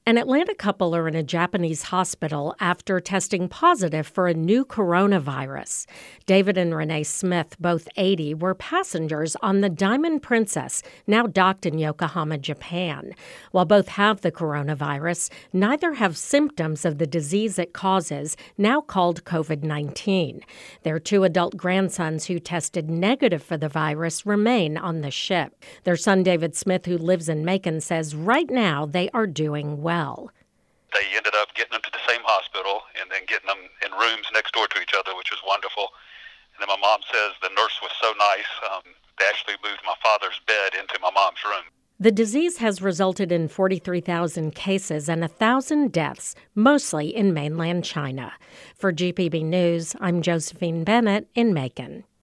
An Atlanta couple are in a Japanese hospital after testing positive for a new coronavirus. David and Renee Smith, both 80, were passengers on the Diamond Princess, now docked in Yokohama, Japan. While both have the coronavirus, neither have symptoms of the disease it causes, now called COVID-19. Their two adult grandsons who tested negative for the virus remain on the ship. Their son, David Smith, who lives in Macon, says right now they are doing well. They ended up getting them to the same hospital and then getting them in rooms next door to each other, which was wonderful. And then my mom says the nurse was so nice, they actually moved my father's bed into my mom's room. The disease has resulted in 43,000 cases and 1,000 deaths, mostly in mainland China. For GPB News, I'm Josephine Bennett in Macon.